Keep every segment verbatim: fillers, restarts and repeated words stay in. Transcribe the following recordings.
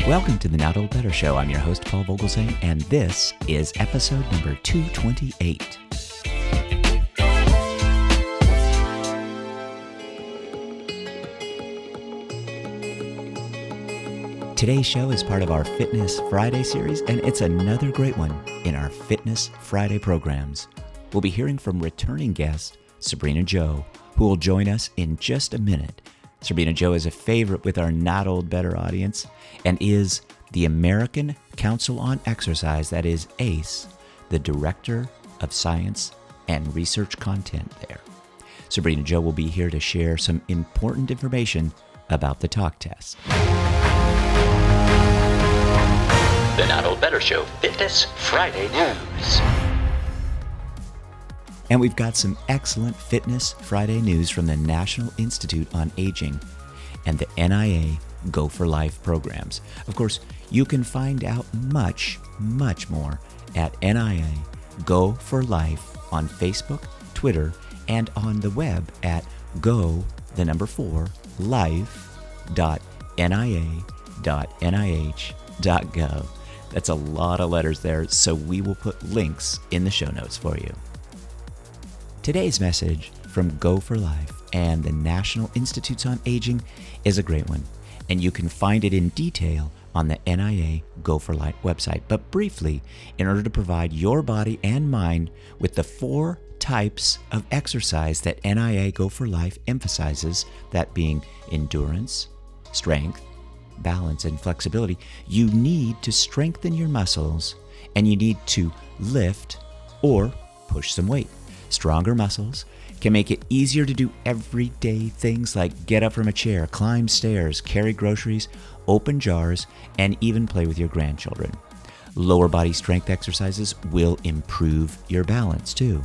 Welcome to the Not Old Better Show. I'm your host, Paul Vogelsang, and this is episode number two twenty-eight. Today's show is part of our Fitness Friday series, and it's another great one in our Fitness Friday programs. We'll be hearing from returning guest Sabrina Joe, who will join us in just a minute. Sabrina Joe is a favorite with our Not Old Better audience and is the American Council on Exercise, that is A C E, the Director of Science and Research Content there. Sabrina Joe will be here to share some important information about the talk test. The Not Old Better Show Fitness Friday News. And we've got some excellent Fitness Friday news from the National Institute on Aging and the N I A Go for Life programs. Of course, you can find out much, much more at N I A Go for Life on Facebook, Twitter, and on the web at go, the number four, life dot N I A dot N I H dot gov. That's a lot of letters there, so we will put links in the show notes for you. Today's message from Go for Life and the National Institutes on Aging is a great one, and you can find it in detail on the N I A Go for Life website. But briefly, in order to provide your body and mind with the four types of exercise that N I A Go for Life emphasizes, that being endurance, strength, balance, and flexibility, you need to strengthen your muscles and you need to lift or push some weight. Stronger muscles can make it easier to do everyday things like get up from a chair, climb stairs, carry groceries, open jars, and even play with your grandchildren. Lower body strength exercises will improve your balance too.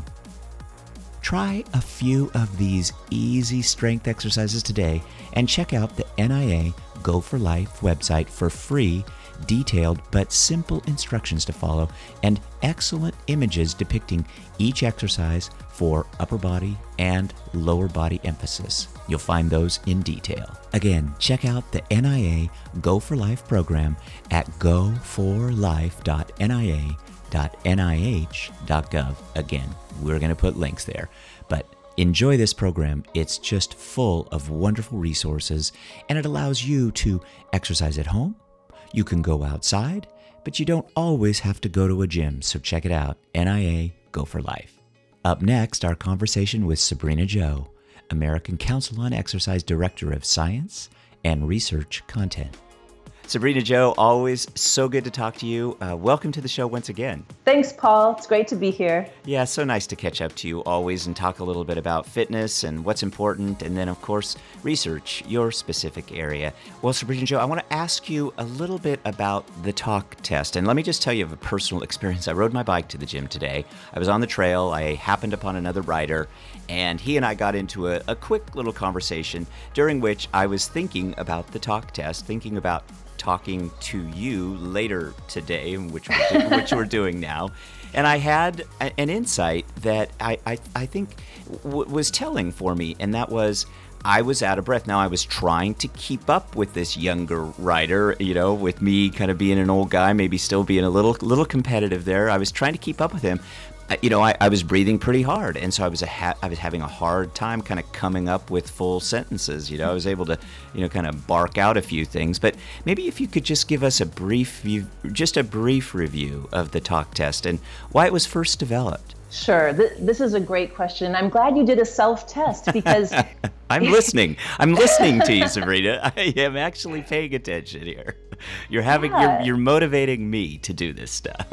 Try a few of these easy strength exercises today and check out the N I A Go for Life website for free, detailed but simple instructions to follow and excellent images depicting each exercise for upper body and lower body emphasis. You'll find those in detail. Again, check out the N I A Go for Life program at go for life dot N I A dot N I H dot gov. Again, we're going to put links there, but enjoy this program. It's just full of wonderful resources, and it allows you to exercise at home. You can go outside, but you don't always have to go to a gym, so check it out, N I A Go for Life. Up next, our conversation with Sabrina Joe, American Council on Exercise Director of Science and Research Content. Sabrina Joe, always so good to talk to you. Uh, welcome to the show once again. Thanks, Paul. It's great to be here. Yeah, so nice to catch up to you always and talk a little bit about fitness and what's important, and then, of course, research, your specific area. Well, Sabrina Joe, I want to ask you a little bit about the talk test. And let me just tell you of a personal experience. I rode my bike to the gym today. I was on the trail. I happened upon another rider, and he and I got into a, a quick little conversation during which I was thinking about the talk test, thinking about talking to you later today, which we're, do, which we're doing now. And I had a, an insight that I, I, I think w- was telling for me, and that was I was out of breath. Now, I was trying to keep up with this younger rider, you know, with me kind of being an old guy, maybe still being a little little competitive there. I was trying to keep up with him. You know, I, I was breathing pretty hard, and so I was a ha- I was having a hard time kind of coming up with full sentences. You know, I was able to, you know, kind of bark out a few things. But maybe if you could just give us a brief, view, just a brief review of the talk test and why it was first developed. Sure. Th- this is a great question. I'm glad you did a self-test because... I'm listening. I'm listening to you, Sabrina. I am actually paying attention here. You're having, Yeah. you're, you're motivating me to do this stuff.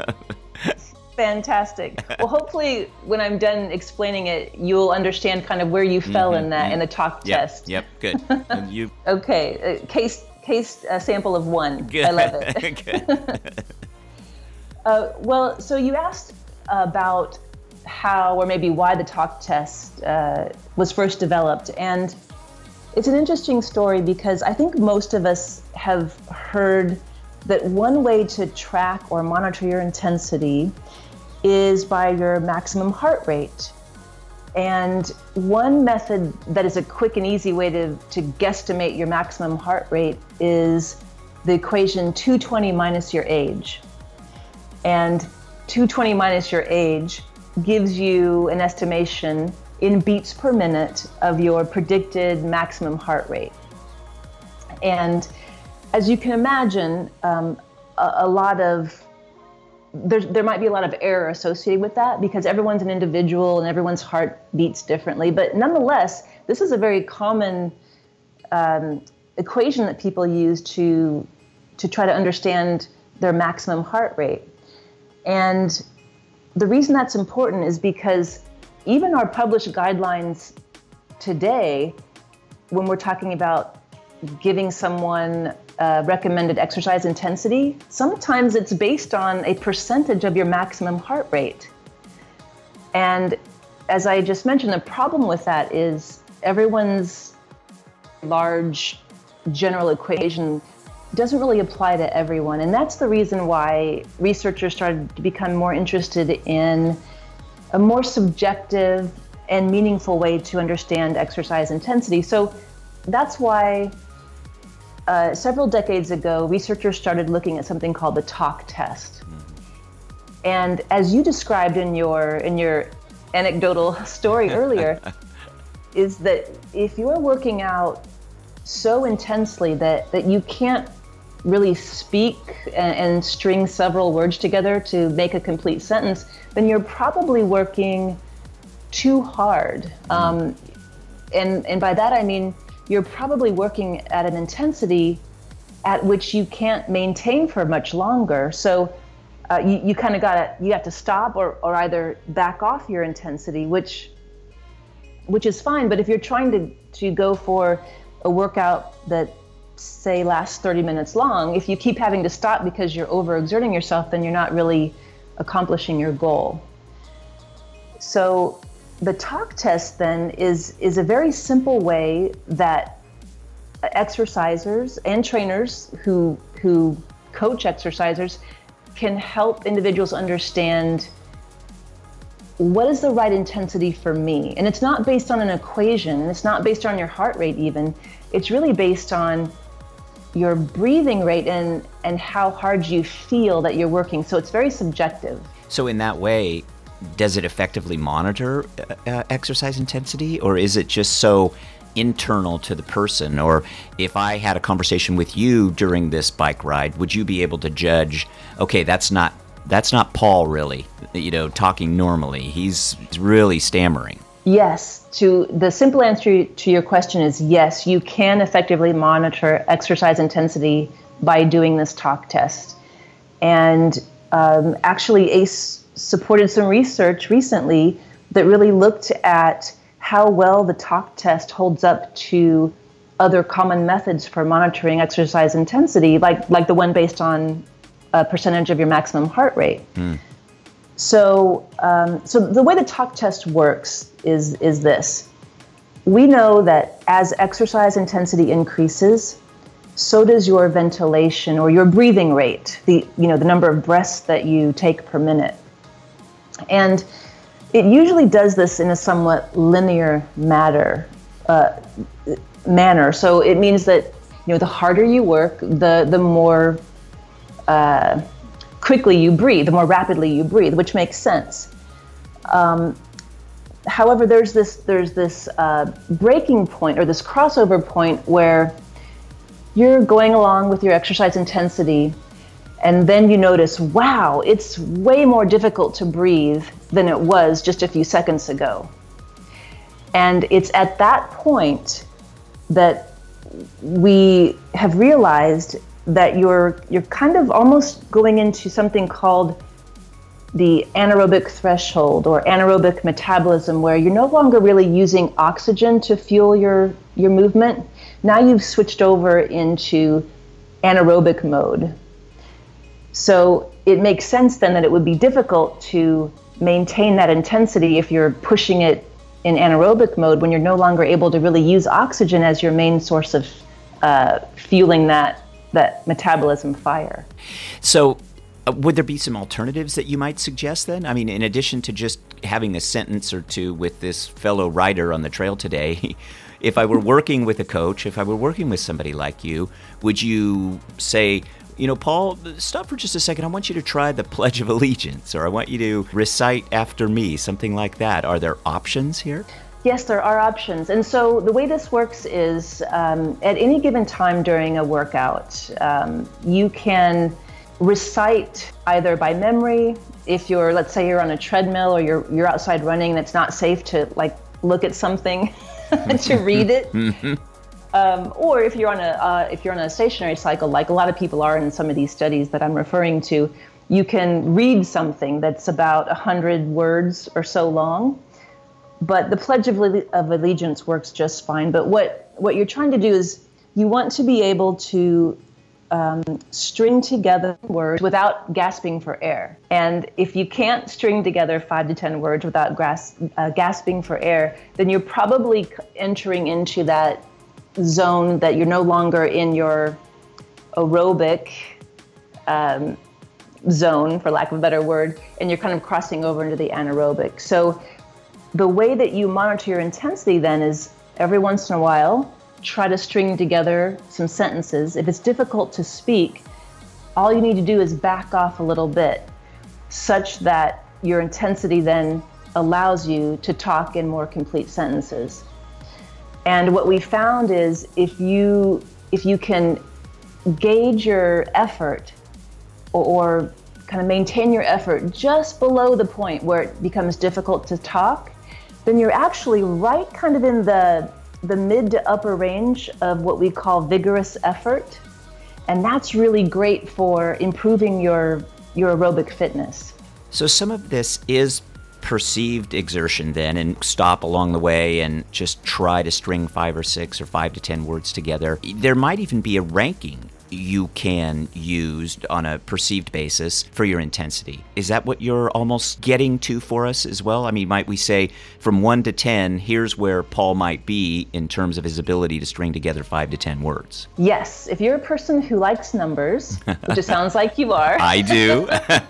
Fantastic. Well, hopefully when I'm done explaining it, you'll understand kind of where you fell Mm-hmm, in that mm-hmm. in the talk Yep, test. Yep, good. And you... Okay, uh, case case uh, sample of one. Good. I love it. Good. uh, well, so you asked about how or maybe why the talk test uh, was first developed, and it's an interesting story because I think most of us have heard that one way to track or monitor your intensity is by your maximum heart rate. And one method that is a quick and easy way to, to guesstimate your maximum heart rate is the equation two twenty minus your age. And two twenty minus your age gives you an estimation in beats per minute of your predicted maximum heart rate. And as you can imagine, um, a, a lot of there, there might be a lot of error associated with that because everyone's an individual and everyone's heart beats differently. But nonetheless, this is a very common um, equation that people use to to try to understand their maximum heart rate. And the reason that's important is because even our published guidelines today, when we're talking about giving someone uh, recommended exercise intensity, sometimes it's based on a percentage of your maximum heart rate. And as I just mentioned, the problem with that is everyone's large general equation doesn't really apply to everyone. And that's the reason why researchers started to become more interested in a more subjective and meaningful way to understand exercise intensity. So that's why uh, several decades ago, researchers started looking at something called the talk test. And as you described in your in your anecdotal story earlier, is that if you're working out so intensely that, that you can't really speak and, and string several words together to make a complete sentence, then you're probably working too hard. Um, and, and by that I mean you're probably working at an intensity at which you can't maintain for much longer. So uh, you, you kind of gotta, you have to stop or, or either back off your intensity, which which is fine. But if you're trying to, to go for a workout that say lasts thirty minutes long, if you keep having to stop because you're overexerting yourself, then you're not really accomplishing your goal. So the talk test then is, is a very simple way that exercisers and trainers who, who coach exercisers can help individuals understand what is the right intensity for me. And it's not based on an equation, and it's not based on your heart rate even. It's really based on your breathing rate and, and how hard you feel that you're working. So it's very subjective. So in that way, does it effectively monitor uh, exercise intensity, or is it just so internal to the person? Or if I had a conversation with you during this bike ride, would you be able to judge, okay, that's not that's not Paul really, you know, talking normally. He's really stammering. Yes. To the simple answer to your question is yes, you can effectively monitor exercise intensity by doing this talk test. And um, actually, A C E supported some research recently that really looked at how well the talk test holds up to other common methods for monitoring exercise intensity, like like the one based on a percentage of your maximum heart rate. Mm. So, um, so the way the talk test works is is this: we know that as exercise intensity increases, so does your ventilation or your breathing rate, the you know the number of breaths that you take per minute, and it usually does this in a somewhat linear matter uh, manner. So it means that you know the harder you work, the the more uh, quickly you breathe, the more rapidly you breathe, which makes sense. Um, however, there's this there's this uh, breaking point or this crossover point where you're going along with your exercise intensity, and then you notice, wow, it's way more difficult to breathe than it was just a few seconds ago. And it's at that point that we have realized that you're you're kind of almost going into something called the anaerobic threshold or anaerobic metabolism, where you're no longer really using oxygen to fuel your, your movement. Now you've switched over into anaerobic mode. So it makes sense then that it would be difficult to maintain that intensity if you're pushing it in anaerobic mode when you're no longer able to really use oxygen as your main source of uh, fueling that that metabolism fire. So Uh, would there be some alternatives that you might suggest then? I mean, in addition to just having a sentence or two with this fellow rider on the trail today, if I were working with a coach, if I were working with somebody like you, would you say, you know, Paul, stop for just a second. I want you to try the Pledge of Allegiance, or I want you to recite after me, something like that. Are there options here? Yes, there are options. And so the way this works is um, at any given time during a workout, um, you can recite either by memory. If you're, let's say you're on a treadmill or you're you're outside running and it's not safe to like look at something to read it. Mm-hmm. Um, or if you're on a uh, if you're on a stationary cycle, like a lot of people are in some of these studies that I'm referring to, you can read something that's about a hundred words or so long. But the Pledge of, of Allegiance works just fine. But what what you're trying to do is you want to be able to um, string together words without gasping for air. And if you can't string together five to ten words without gas, uh, gasping for air, then you're probably entering into that zone that you're no longer in your aerobic um, zone, for lack of a better word, and you're kind of crossing over into the anaerobic. So the way that you monitor your intensity then is every once in a while, try to string together some sentences. If it's difficult to speak, all you need to do is back off a little bit such that your intensity then allows you to talk in more complete sentences. And what we found is if you if you can gauge your effort or, or kind of maintain your effort just below the point where it becomes difficult to talk, then you're actually right kind of in the the mid to upper range of what we call vigorous effort. And that's really great for improving your your aerobic fitness. So some of this is perceived exertion then, and stop along the way and just try to string five or six or five to ten words together. There might even be a ranking you can use on a perceived basis for your intensity. Is that what you're almost getting to for us as well? I mean, might we say from one to ten, here's where Paul might be in terms of his ability to string together five to ten words? Yes. If you're a person who likes numbers, which it sounds like you are. I do.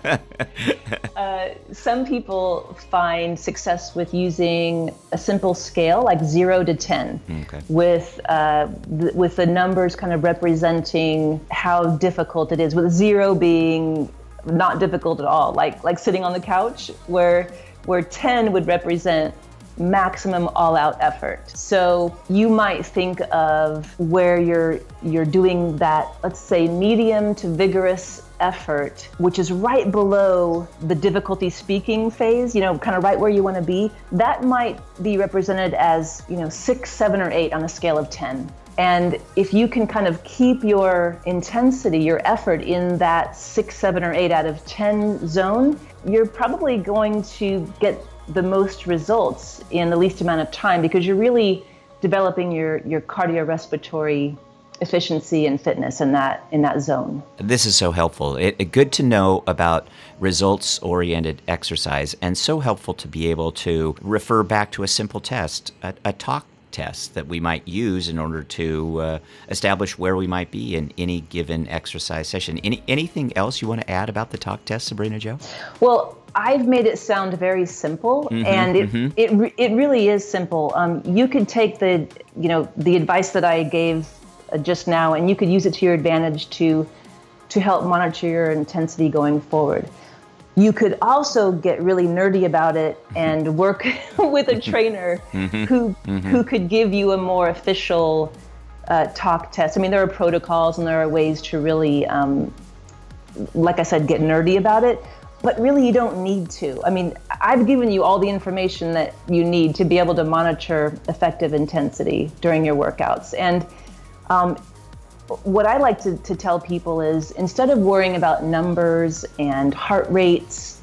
uh, some people find success with using a simple scale like zero to ten, okay. with, uh, th- with the numbers kind of representing how difficult it is, with zero being not difficult at all, like like sitting on the couch, where where ten would represent maximum all-out effort. So you might think of where you're you're doing that, let's say, medium to vigorous effort, which is right below the difficulty speaking phase, you know, kind of right where you want to be. That might be represented as, you know, six, seven, or eight on a scale of ten. And if you can kind of keep your intensity, your effort in that six, seven, or eight out of ten zone, you're probably going to get the most results in the least amount of time, because you're really developing your, your cardiorespiratory efficiency and fitness in that in that zone. This is so helpful. It, it good to know about results-oriented exercise, and so helpful to be able to refer back to a simple test, a, a talk test that we might use in order to uh, establish where we might be in any given exercise session. Any anything else you want to add about the talk test, Sabrina Jo? Well, I've made it sound very simple, mm-hmm, and it, mm-hmm. it it really is simple. Um, you could take the you know the advice that I gave uh, just now, and you could use it to your advantage to to help monitor your intensity going forward. You could also get really nerdy about it and work with a trainer mm-hmm. who mm-hmm. who could give you a more official uh, talk test. I mean, there are protocols and there are ways to really, um, like I said, get nerdy about it. But really, you don't need to. I mean, I've given you all the information that you need to be able to monitor effective intensity during your workouts. And um, what I like to, to tell people is, instead of worrying about numbers and heart rates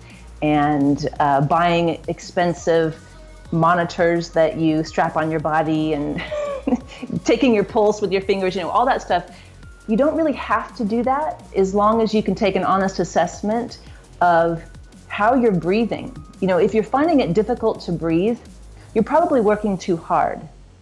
and uh, buying expensive monitors that you strap on your body and taking your pulse with your fingers, you know, all that stuff, you don't really have to do that, as long as you can take an honest assessment of how you're breathing. You know, if you're finding it difficult to breathe, you're probably working too hard.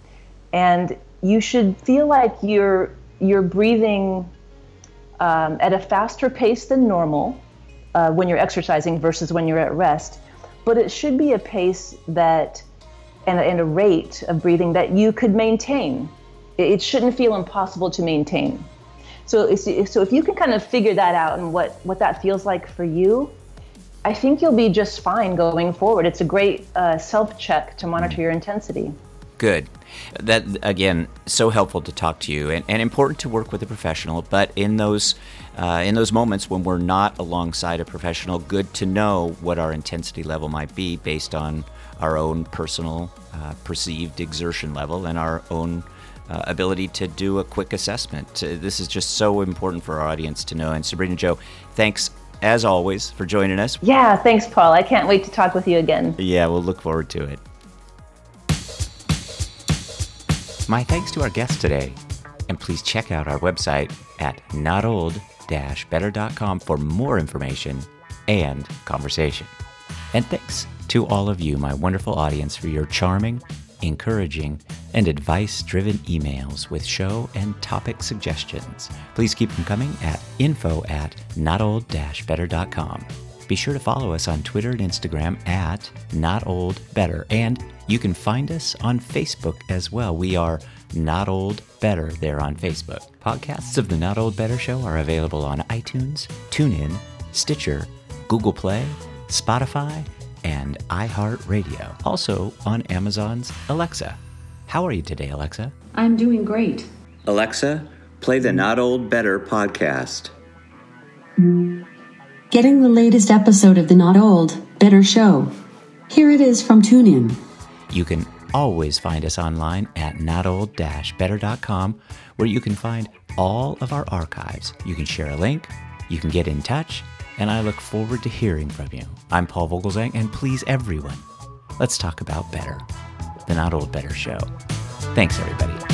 And you should feel like you're you're breathing um, at a faster pace than normal, uh, when you're exercising versus when you're at rest. But it should be a pace that, and, and a rate of breathing that you could maintain. It shouldn't feel impossible to maintain. So, so if you can kind of figure that out and what, what that feels like for you, I think you'll be just fine going forward. It's a great uh, self-check to monitor your intensity. Good. That, again, so helpful to talk to you, and, and important to work with a professional. But in those uh, in those moments when we're not alongside a professional, good to know what our intensity level might be based on our own personal uh, perceived exertion level and our own uh, ability to do a quick assessment. Uh, this is just so important for our audience to know. And Sabrina Jo, thanks as always for joining us. Yeah, thanks, Paul. I can't wait to talk with you again. Yeah, we'll look forward to it. My thanks to our guest today, and please check out our website at not old dash better dot com for more information and conversation. And thanks to all of you, my wonderful audience, for your charming, encouraging, and advice-driven emails with show and topic suggestions. Please keep them coming at info at not old dash better dot com. Be sure to follow us on Twitter and Instagram at not old better, and you can find us on Facebook as well. We are Not Old Better there on Facebook. Podcasts of the Not Old Better Show are available on iTunes, TuneIn, Stitcher, Google Play, Spotify, and iHeartRadio. Also on Amazon's Alexa. How are you today, Alexa? I'm doing great. Alexa, play the Not Old Better podcast. Getting the latest episode of the Not Old Better Show. Here it is from TuneIn. You can always find us online at not old dash better dot com, where you can find all of our archives. You can share a link, you can get in touch, and I look forward to hearing from you. I'm Paul Vogelzang, and please, everyone, let's talk about better. The Not Old Better Show. Thanks, everybody.